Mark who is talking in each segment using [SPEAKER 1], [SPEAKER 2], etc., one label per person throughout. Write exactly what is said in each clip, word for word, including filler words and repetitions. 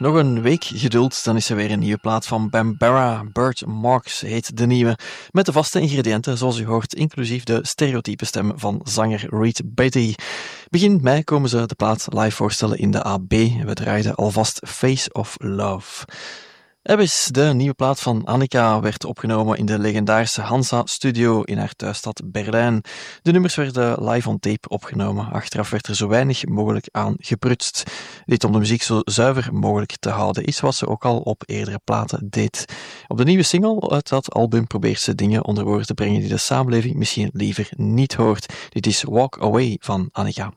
[SPEAKER 1] Nog een week geduld, dan is er weer een nieuwe plaat van Bambara. Bird Marks heet de nieuwe, met de vaste ingrediënten, zoals u hoort, inclusief de stereotype stem van zanger Reed Betty. Begin mei komen ze de plaat live voorstellen in de A B. We draaiden alvast Face of Love. Abyss, de nieuwe plaat van Annika, werd opgenomen in de legendarische Hansa-studio in haar thuisstad Berlijn. De nummers werden live on tape opgenomen. Achteraf werd er zo weinig mogelijk aan geprutst. Dit om de muziek zo zuiver mogelijk te houden is wat ze ook al op eerdere platen deed. Op de nieuwe single uit dat album probeert ze dingen onder woorden te brengen die de samenleving misschien liever niet hoort. Dit is Walk Away van Annika.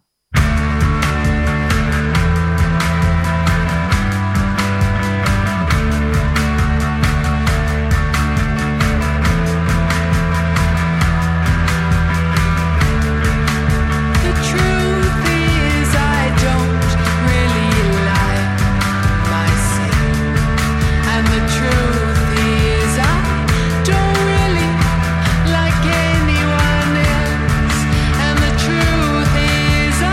[SPEAKER 2] Like anyone else, and the truth is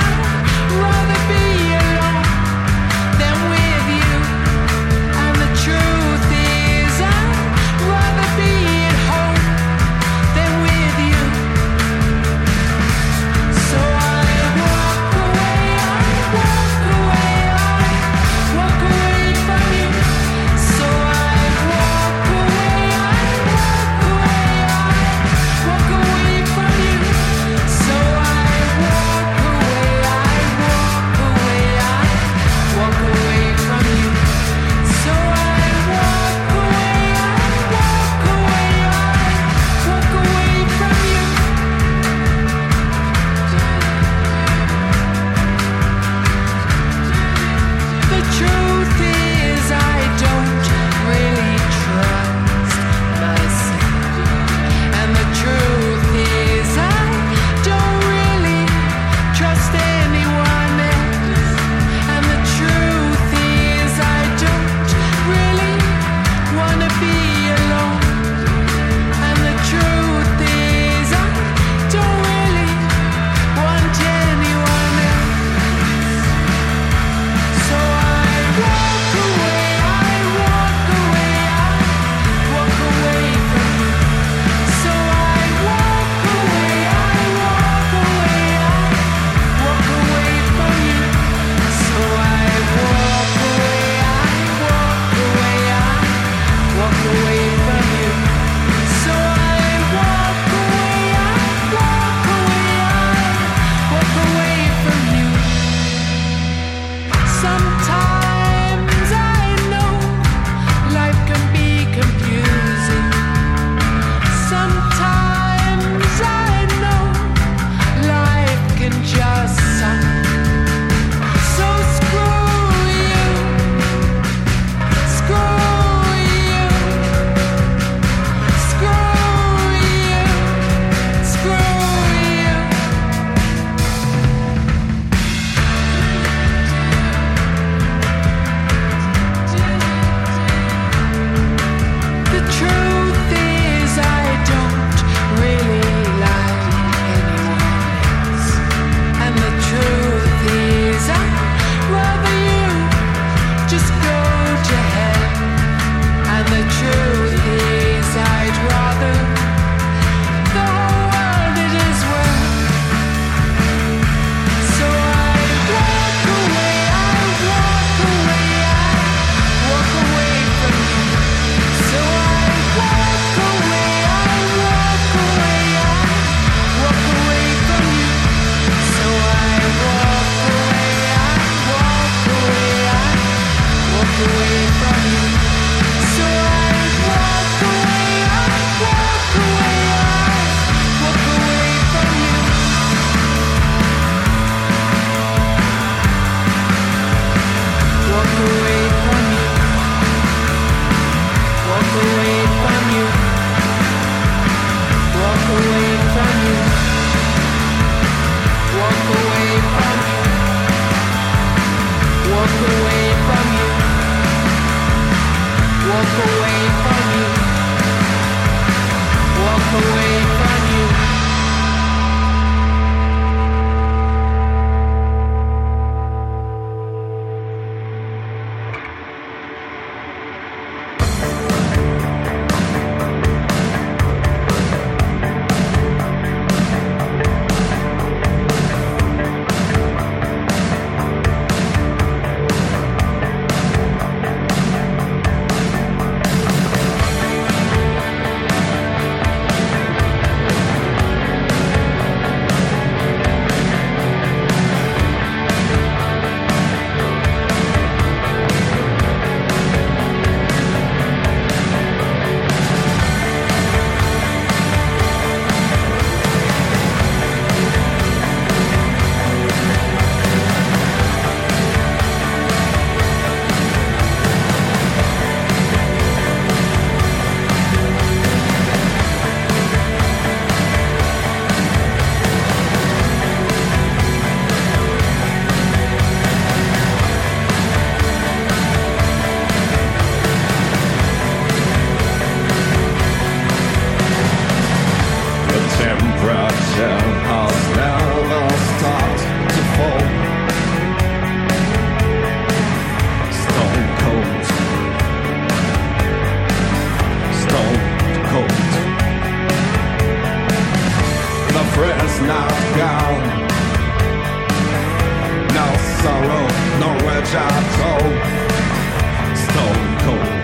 [SPEAKER 2] chateau, stone cold,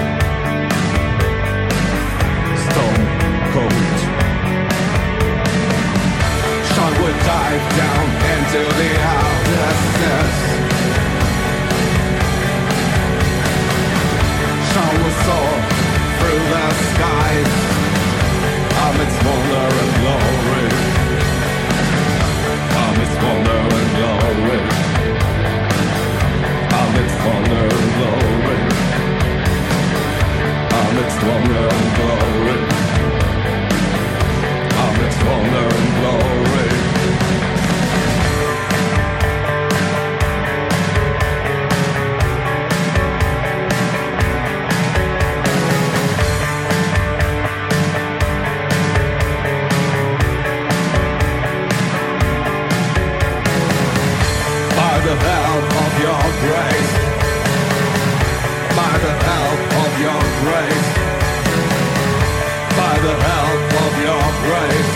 [SPEAKER 2] stone cold. Sean would dive down into the abysses. Sean would soar through the skies amidst wonder and glory, amidst wonder and glory, amidst wonder and glory, amidst wonder and glory, amidst wonder and glory. By the help of your grace, by the help of your grace, by the help of your grace,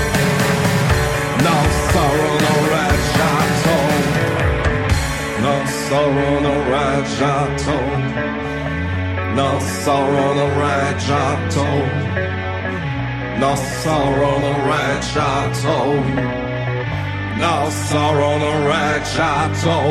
[SPEAKER 2] no sorrow, no red chateau, no sorrow, no red chateau, no sorrow, no red chateau, no sorrow, no red chateau, no sorrow, no red chateau.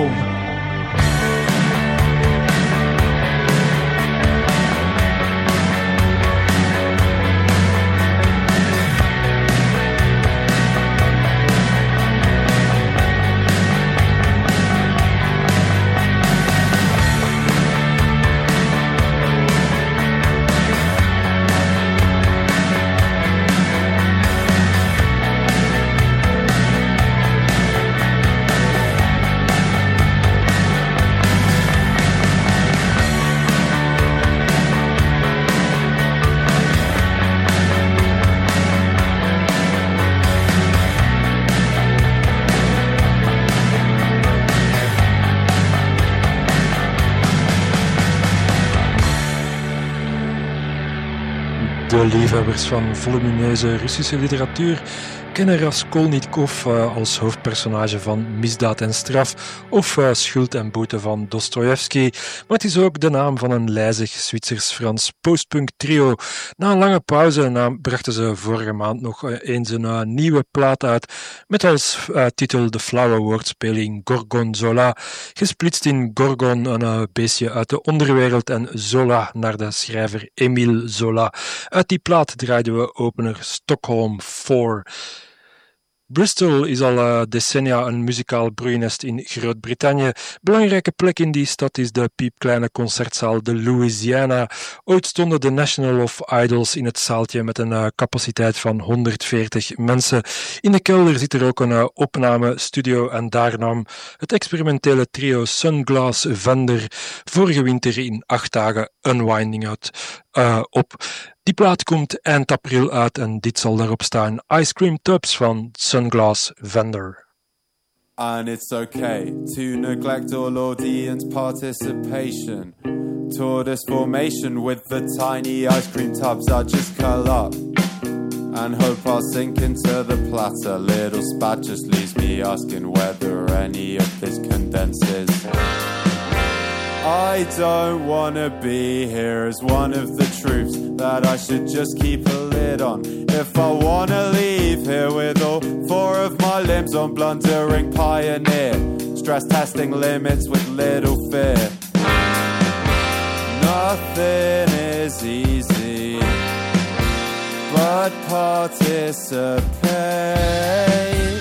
[SPEAKER 3] De liefhebbers van volumineuze Russische literatuur kennen Raskolnikov uh, als hoofdpersonage van Misdaad en Straf of uh, Schuld en Boete van Dostojevski, maar het is ook de naam van een lijzig Zwitsers-Frans postpunk trio. Na een lange pauze na, brachten ze vorige maand nog uh, eens een uh, nieuwe plaat uit met als uh, titel de flauwe woordspeling Gorgonzola, gesplitst in Gorgon, een uh, beestje uit de onderwereld, en Zola naar de schrijver Émile Zola. Uit die plaat draaiden we opener Stockholm vier. Bristol is al uh, decennia een muzikaal broeinest in Groot-Brittannië. Belangrijke plek in die stad is de piepkleine concertzaal de Louisiana. Ooit stonden de National of Idols in het zaaltje met een uh, capaciteit van honderdveertig mensen. In de kelder zit er ook een uh, opnamestudio en daar nam het experimentele trio Sunglass Vendor vorige winter in acht dagen Unwinding uit, uh, op. Die plaat komt eind april uit en dit zal daarop staan: Ice Cream Tubs van Sunglass Vendor.
[SPEAKER 4] And it's okay to neglect all audience participation. Tortoise formation with the tiny ice cream tubs. I just curl up and hope I'll sink into the platter. Little spat just leaves me asking whether any of this condenses. I don't wanna be here as one of the truths that I should just keep a lid on. If I wanna leave here with all four of my limbs on, blundering pioneer, stress testing limits with little fear. Nothing is easy, but participate.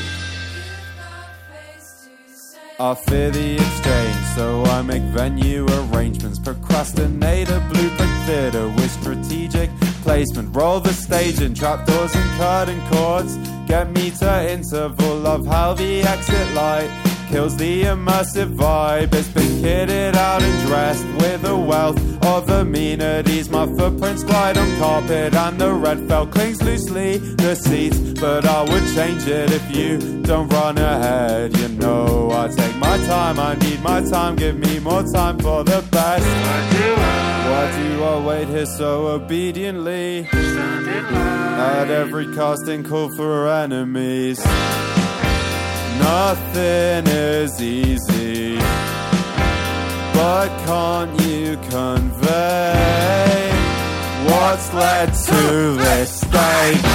[SPEAKER 4] I fear the exchange, so I make venue arrangements. Procrastinate a blueprint theatre with strategic placement. Roll the stage in trapdoors and curtain cords. Get meter interval of how the exit light kills the immersive vibe. It's been kitted out and dressed with a wealth of amenities. My footprints glide on carpet and the red felt clings loosely the seats. But I would change it if you don't run ahead. You know I take my time, I need my time. Give me more time for the best. Why do I, Why do I wait here so obediently? At every casting call for enemies. Nothing is easy, but can't you convey what's led to this state?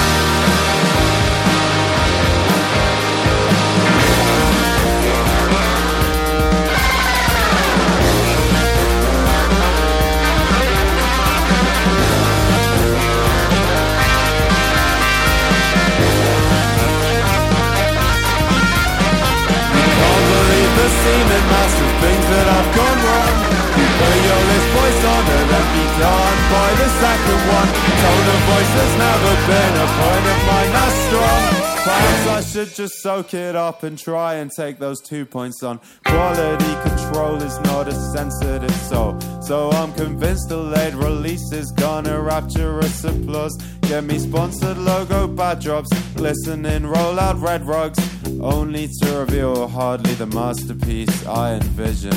[SPEAKER 4] Seeming massive things that have gone wrong. But your list voice honor let me down by the second one. Tone of voice has never been a point of mine that's strong. Perhaps I should just soak it up and try and take those two points on. Quality control is not a sensitive soul, so I'm convinced the late release is gonna rapturous applause. Get me sponsored logo bad drops, listening, roll out red rugs, only to reveal hardly the masterpiece I envision.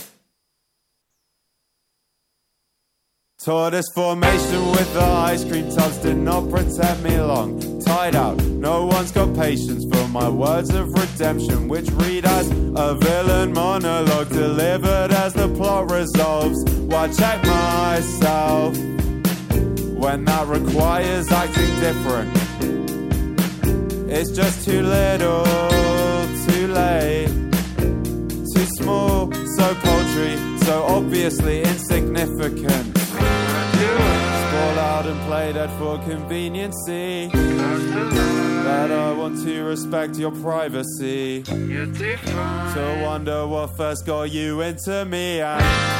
[SPEAKER 4] Tortoise formation with the ice cream tubs did not protect me long. Tied out, no one's got patience for my words of redemption, which read as a villain monologue delivered as the plot resolves. Why check myself when that requires acting different? It's just too little, too late, too small, so paltry, so obviously insignificant. Sprawl out and play dead for conveniency. That I want to respect your privacy. To wonder what first got you into me. And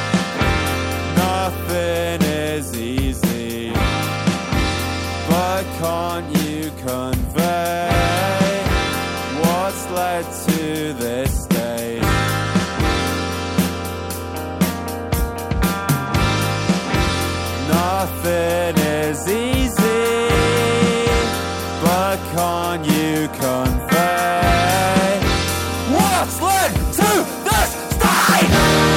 [SPEAKER 4] nothing is easy, but can't you convey what's led to this state? Nothing is easy, but can't you convey what's led to this state?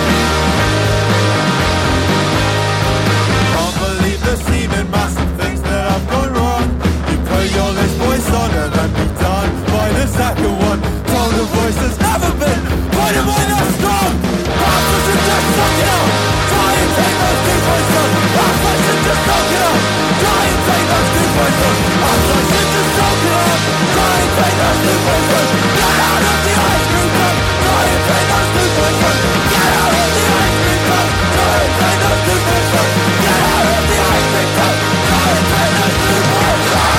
[SPEAKER 4] Can't believe the seeming massive things that have gone wrong. You put your list voice on and then be done by the second one. Tone of voice has never been quite a way that strong. Perhaps I should just suck it up, try and take those two points on. Perhaps I should just suck it up, try and take those two points on. Perhaps I should just suck it up, try and take those two points on. Get out of the ice cream cup, try and take those two points on. Get out of the ice cream cup, try and take those two points on. Get out of the ice cream cup, try and take those two points on.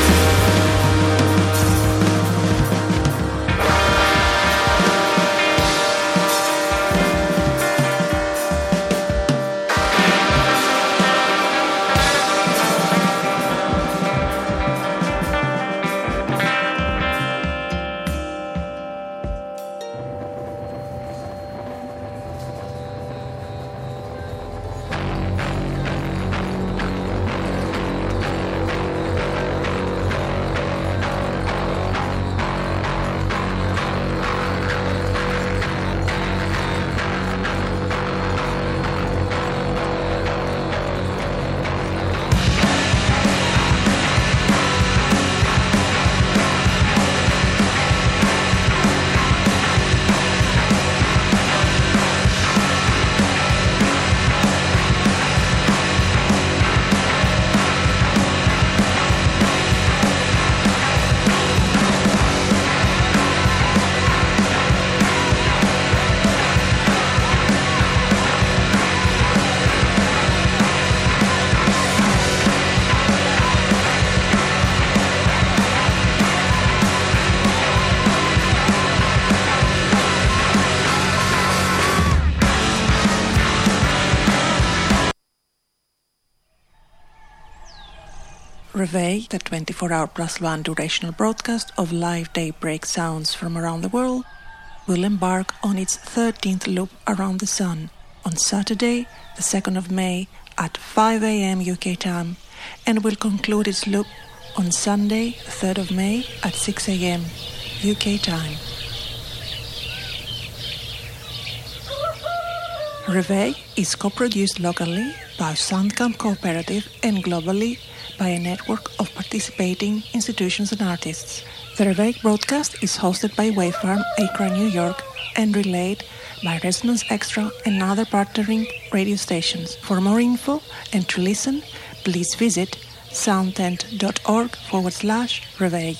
[SPEAKER 5] Reveille, the twenty-four hour plus one durational broadcast of live daybreak sounds from around the world, will embark on its thirteenth loop around the sun on Saturday, the second of May at five a.m. U K time, and will conclude its loop on Sunday, the third of May at six a.m. U K time. Reveille is co-produced locally by Soundcamp Cooperative and globally by a network of participating institutions and artists. The Reveille broadcast is hosted by Wavefarm, Acra, New York, and relayed by Resonance Extra and other partnering radio stations. For more info and to listen, please visit soundtent.org forward slash Reveil.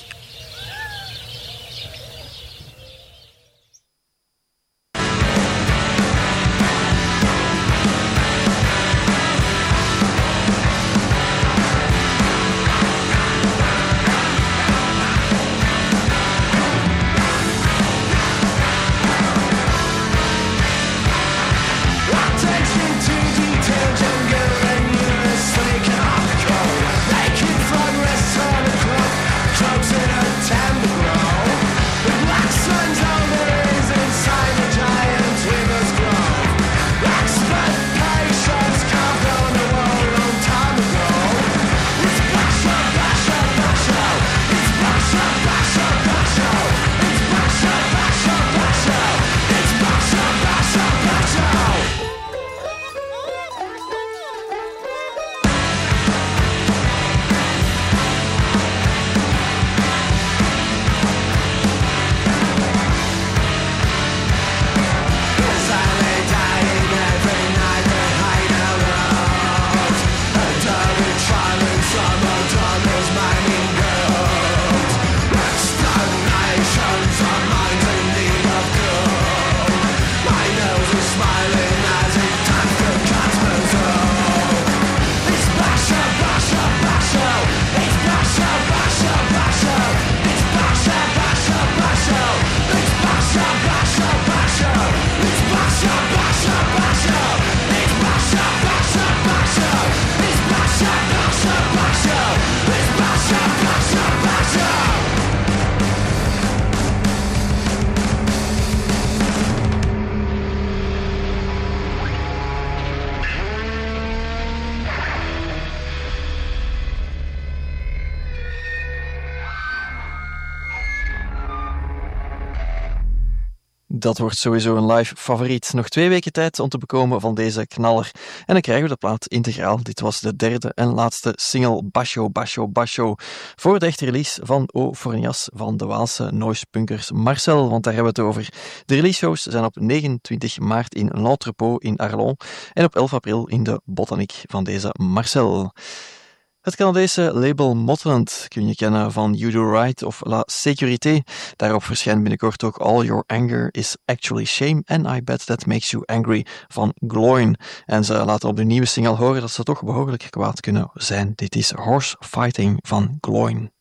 [SPEAKER 1] Dat wordt sowieso een live favoriet. Nog twee weken tijd om te bekomen van deze knaller. En dan krijgen we de plaat integraal. Dit was de derde en laatste single Basho, Basho, Basho. Voor de echte release van O Fornias van de Waalse noisepunkers Marcel. Want daar hebben we het over. De release shows zijn op negenentwintig maart in L'Entrepôt in Arlon. En op elf april in de Botaniek van deze Marcel. Het Canadese label Motland kun je kennen van You Do Right of La Sécurité. Daarop verschijnt binnenkort ook All Your Anger Is Actually Shame and I Bet That Makes You Angry van Gloin. En ze laten op de nieuwe single horen dat ze toch behoorlijk kwaad kunnen zijn. Dit is Horse Fighting van Gloin.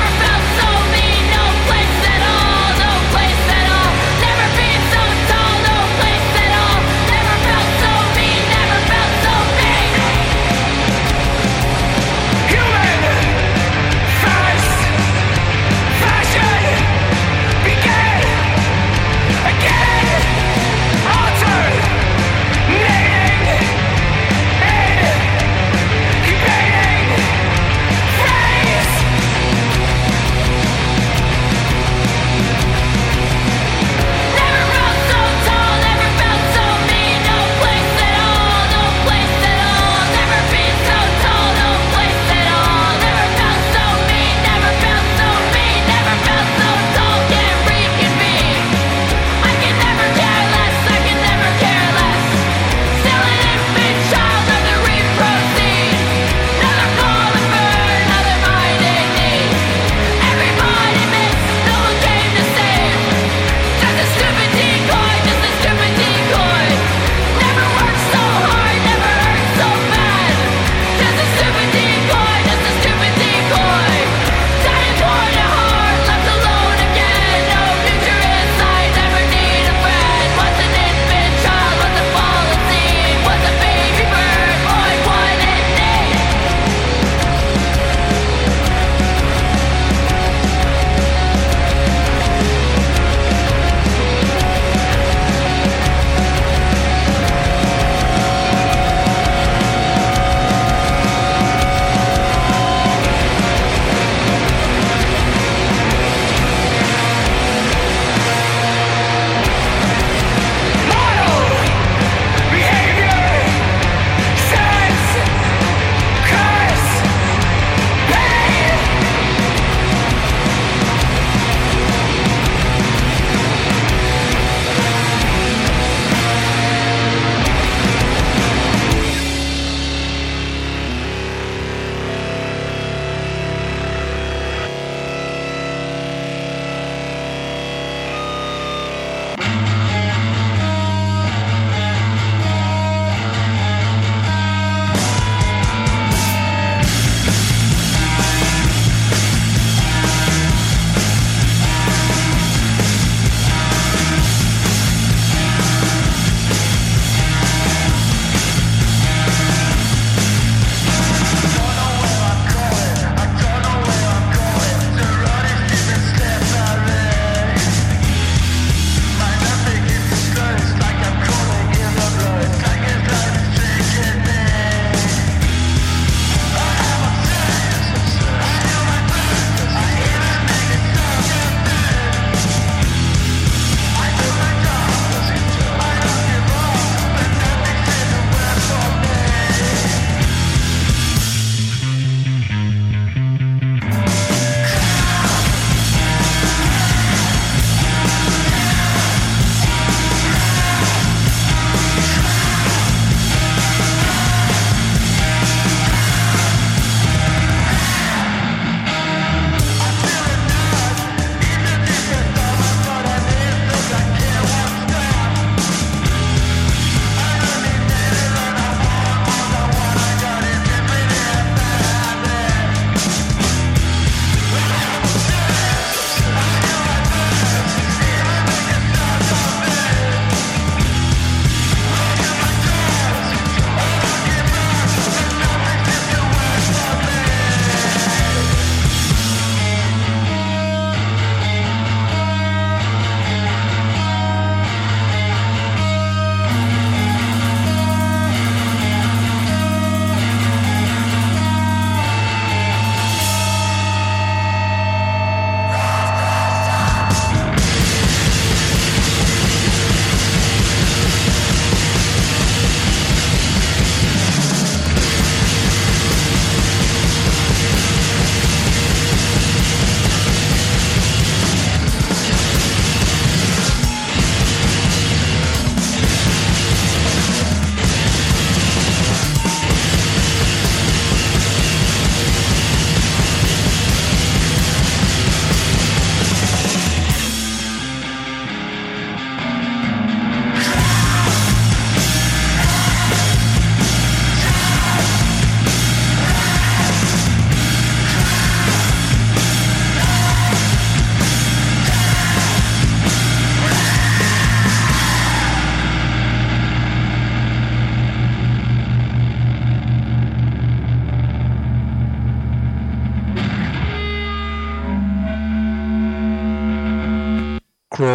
[SPEAKER 6] Never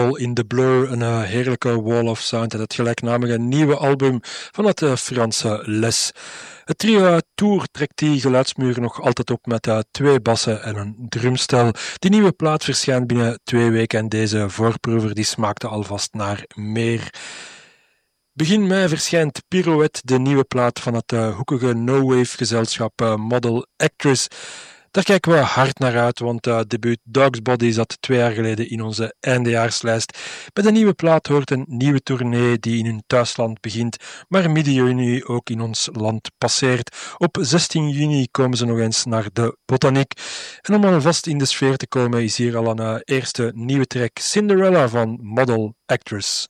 [SPEAKER 3] Model in the Blur, een uh, heerlijke wall of sound en het gelijknamige nieuwe album van het uh, Franse Les. Het trio Tour trekt die geluidsmuur nog altijd op met uh, twee bassen en een drumstel. Die nieuwe plaat verschijnt binnen twee weken en deze voorproever die smaakte alvast naar meer. Begin mei verschijnt Pirouette, de nieuwe plaat van het uh, hoekige no-wave gezelschap uh, Model Actress. Daar kijken we hard naar uit, want uh, debuut Dog's Body zat twee jaar geleden in onze eindejaarslijst. Bij de nieuwe plaat hoort een nieuwe tournee die in hun thuisland begint, maar midden juni ook in ons land passeert. Op zestien juni komen ze nog eens naar de Botaniek. En om alvast in de sfeer te komen is hier al een uh, eerste nieuwe track, Cinderella van Model Actress.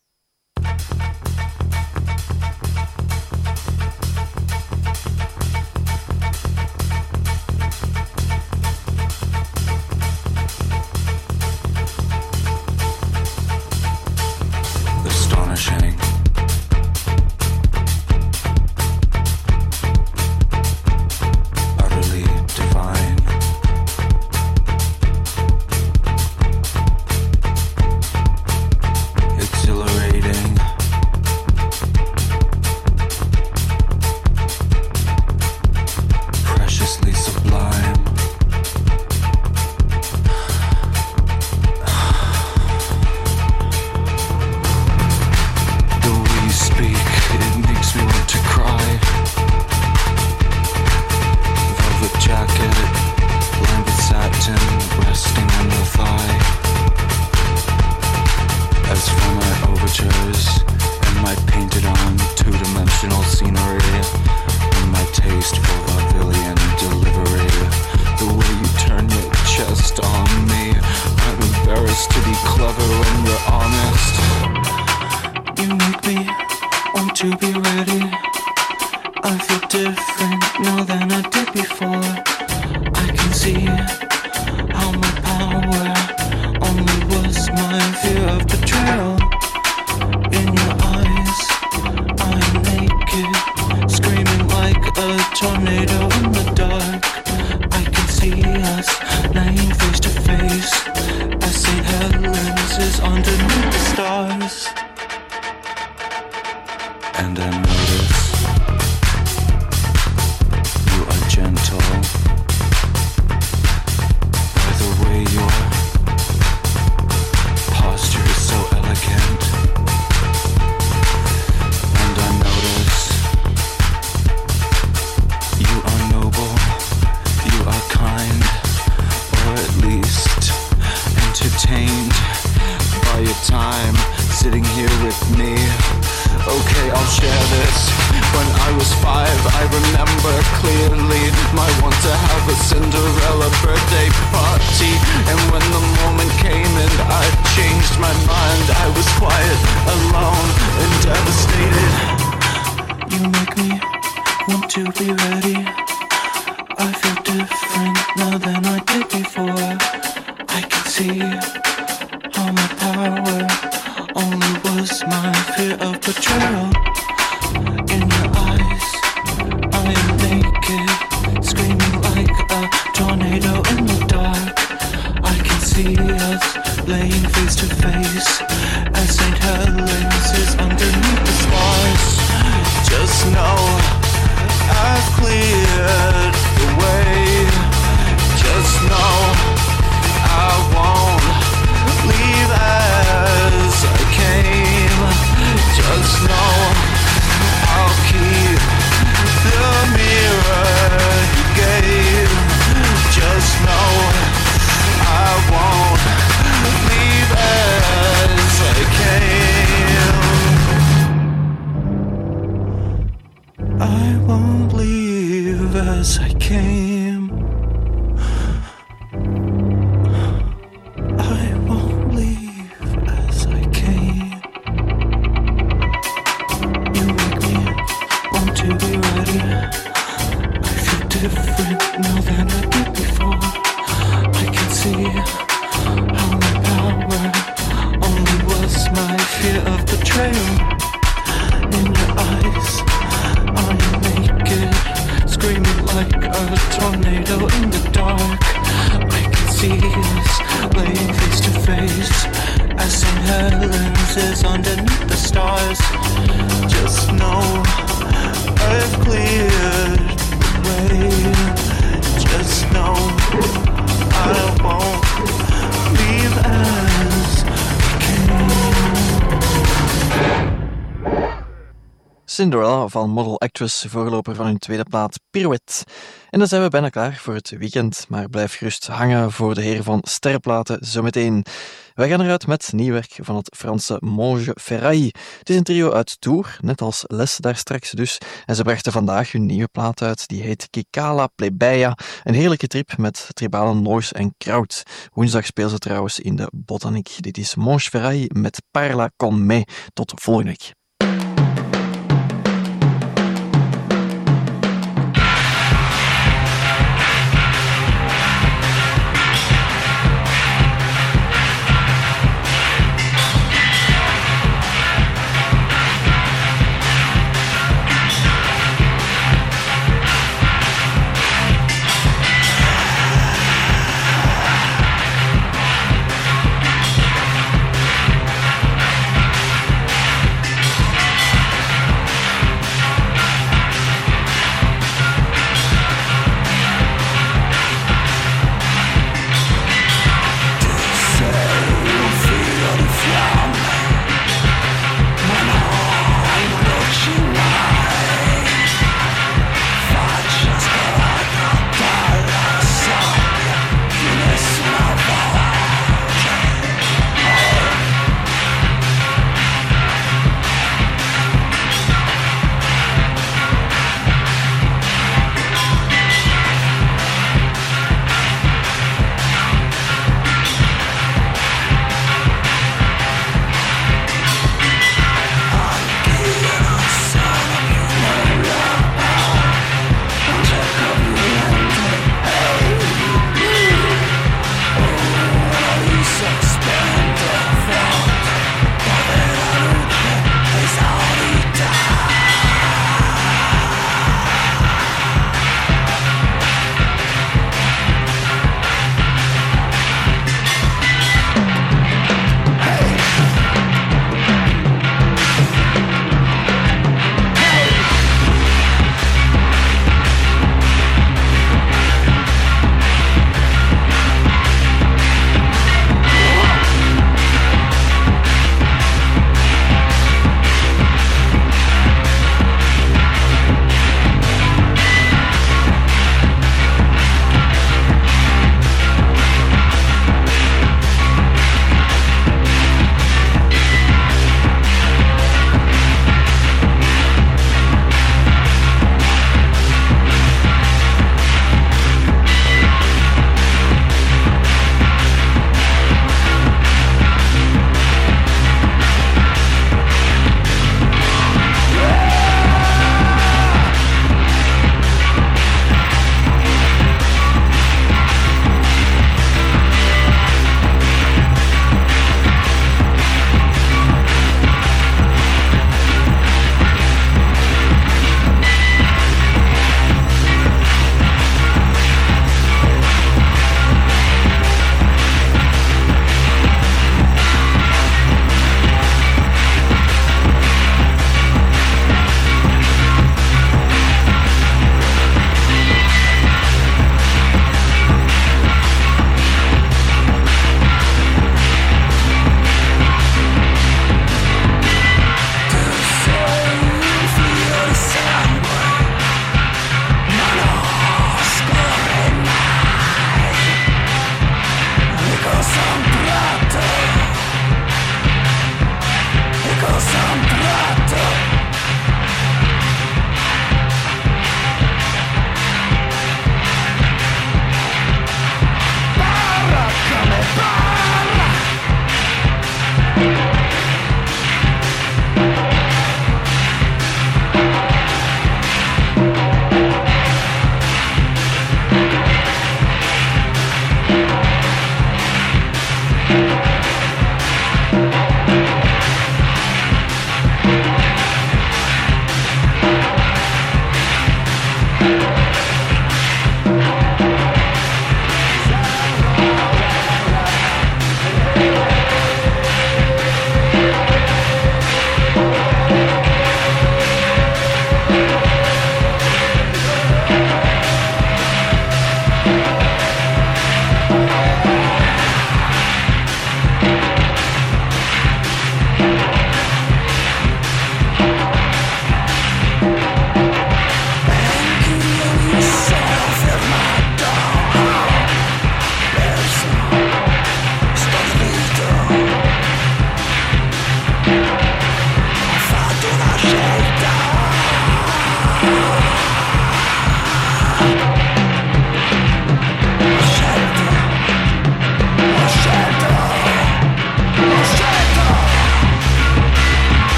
[SPEAKER 6] Astonishing. Utterly divine. Exhilarating. Preciously sublime. It makes me want to cry. Velvet jacket, lined with satin, resting on the thigh. As for my overtures and my painted-on two-dimensional scenery, and my taste for vaudevillian delivery, the way you turn your chest on me, I'm embarrassed to be clever when you're honest. You make me want to be ready. I feel different now than I did before. I can see how my power only was my fear of betrayal. In your eyes, I'm naked, screaming like a tornado in the dark. I can see us laying face to face as Saint Helens is underneath the stars. And I notice you are gentle by the way your posture is so elegant. And I notice you are noble, you are kind, or at least entertained by your time sitting here with me. Okay, I'll share this. When I was five, I remember clearly my want to have a Cinderella birthday party. And when the moment came and I changed my mind, I was quiet, alone, and devastated. You make me want to be ready. I feel different now than I did before. I can see how my power only was my fear of betrayal. In your eyes, I am naked, screaming like a tornado in the dark. I can see us laying face to face as Saint Helens is underneath the stars. Just know I've cleared the way. Just know I won't leave as I came. Just know I'll keep the mirror you gave. Just know I won't leave as I came. I won't leave as I came.
[SPEAKER 7] see us laying face to face as Saint Helens
[SPEAKER 1] Cinderella van Model Actress, voorloper van hun tweede plaat Pirouette. En dan zijn we bijna klaar voor het weekend, maar blijf gerust hangen voor de heren van Sterrenplaten zometeen. Wij gaan eruit met nieuw werk van het Franse Monge Ferraille. Het is een trio uit Tours, net als Les daar straks dus. En ze brachten vandaag hun nieuwe plaat uit, die heet Kikala Plebeia. Een heerlijke trip met tribale noise en kraut. Woensdag spelen ze trouwens in de Botanique. Dit is Monge Ferraille met Parla con me. Tot volgende week.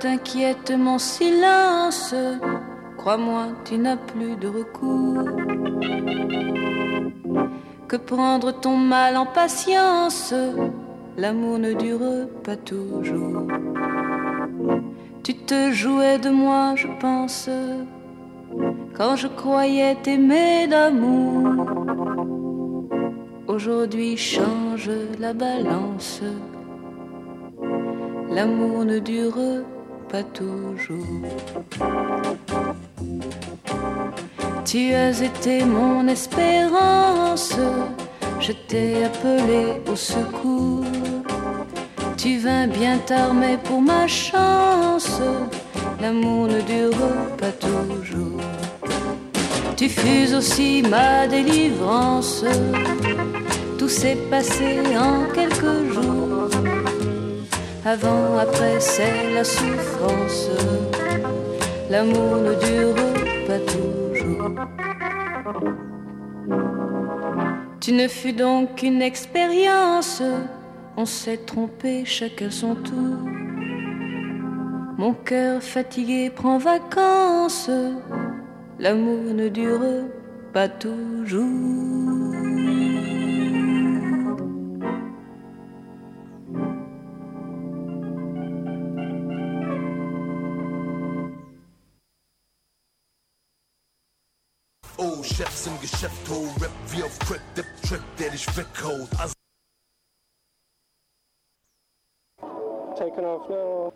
[SPEAKER 7] t'inquiète mon silence, crois-moi, tu n'as plus de recours. Que prendre ton mal en patience, l'amour ne dure pas toujours. Tu te jouais de moi, je pense, quand je croyais t'aimer d'amour. Aujourd'hui change la balance, l'amour ne dure pas toujours. Tu as été mon espérance, je t'ai appelé au secours. Tu vins bien tard mais pour ma chance, l'amour ne dure pas toujours. Tu fus aussi ma délivrance, tout s'est passé en quelques jours. Avant, après, c'est la souffrance, l'amour ne dure pas toujours. Tu ne fus donc qu'une expérience, on s'est trompé chacun son tour. Mon cœur fatigué prend vacances, l'amour ne dure pas toujours.
[SPEAKER 8] Oh, Chefs im Geschäft, oh, Rap wie auf Crack, der Track, der dich weghaut. Also
[SPEAKER 9] taking off now.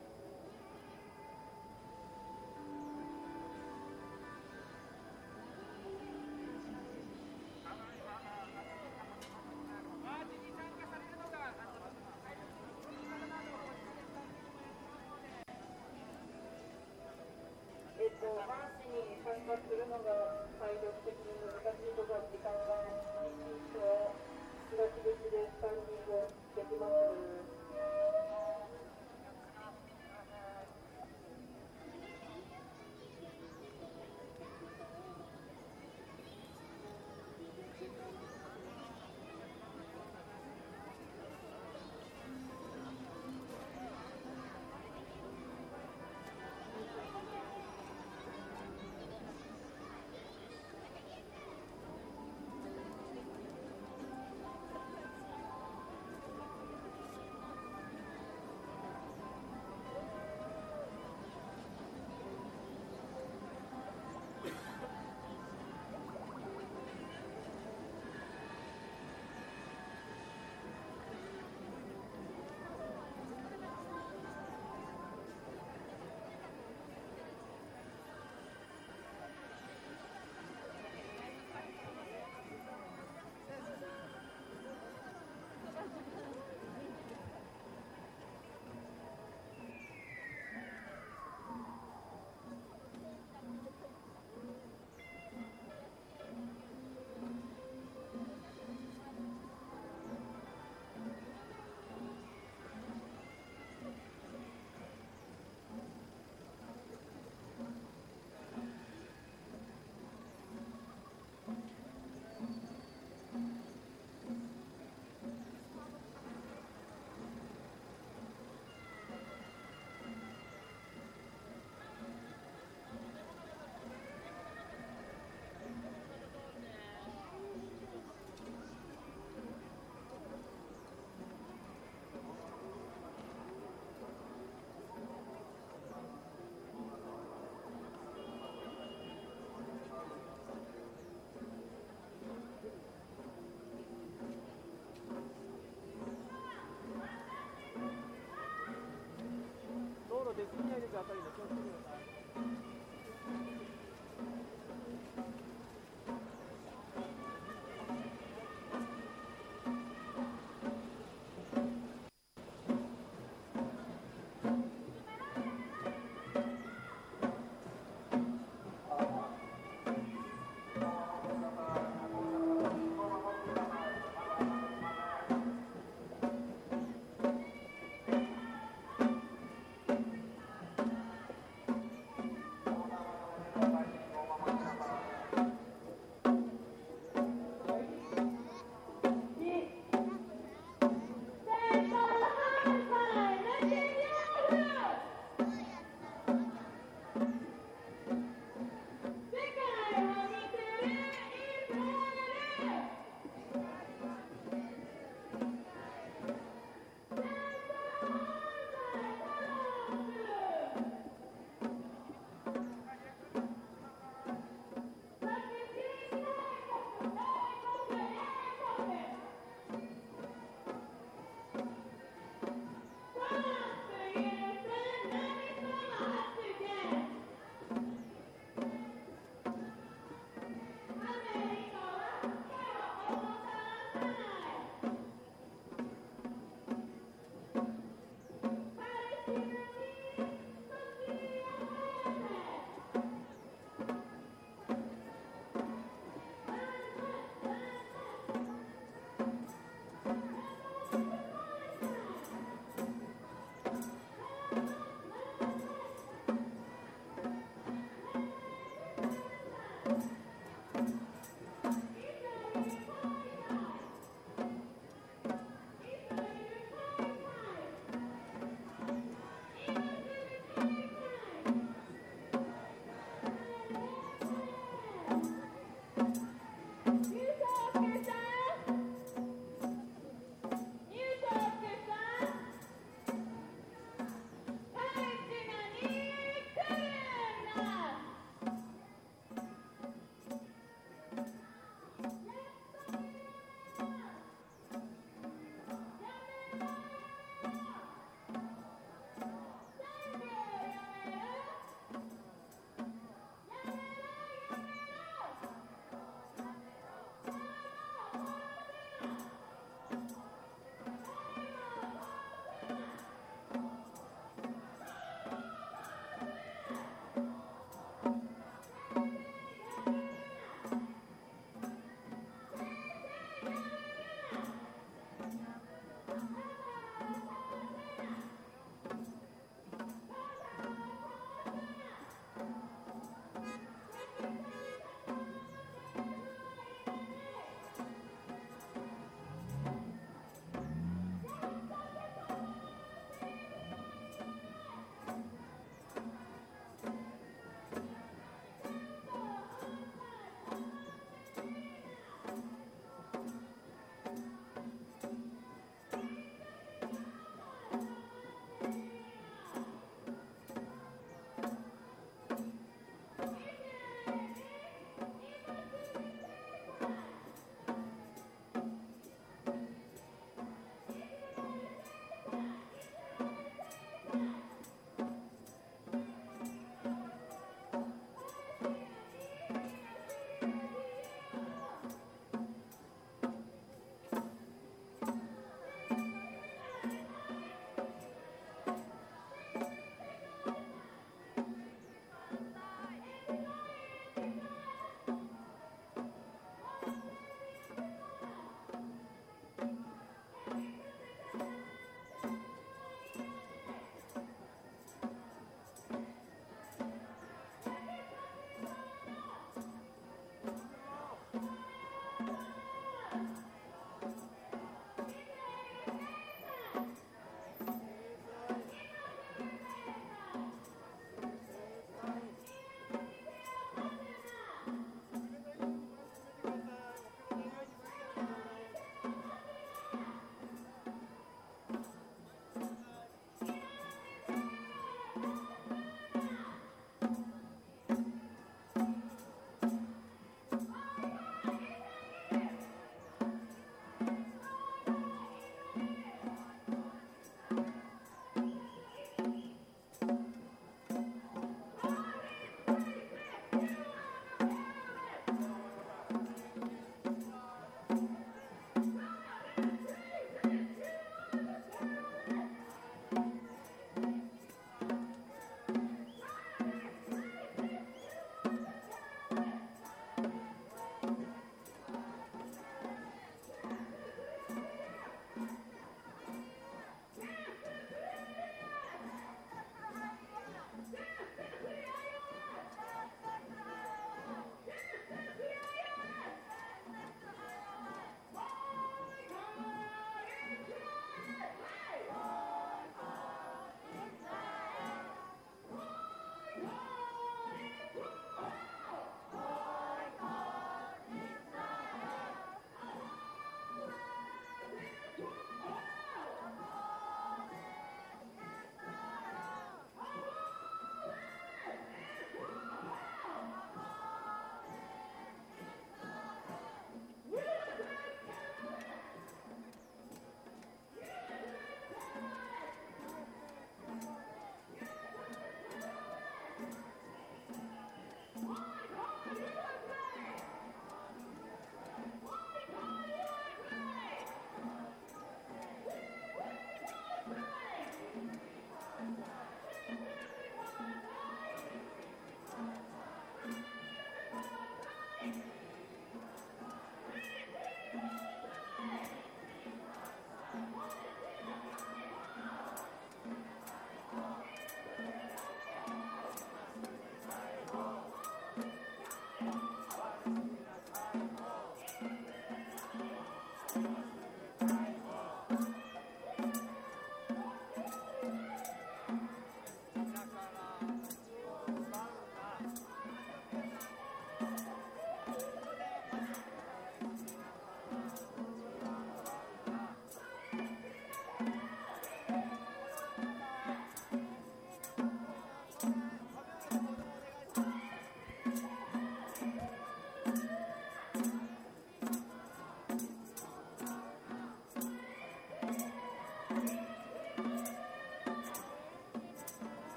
[SPEAKER 10] Thank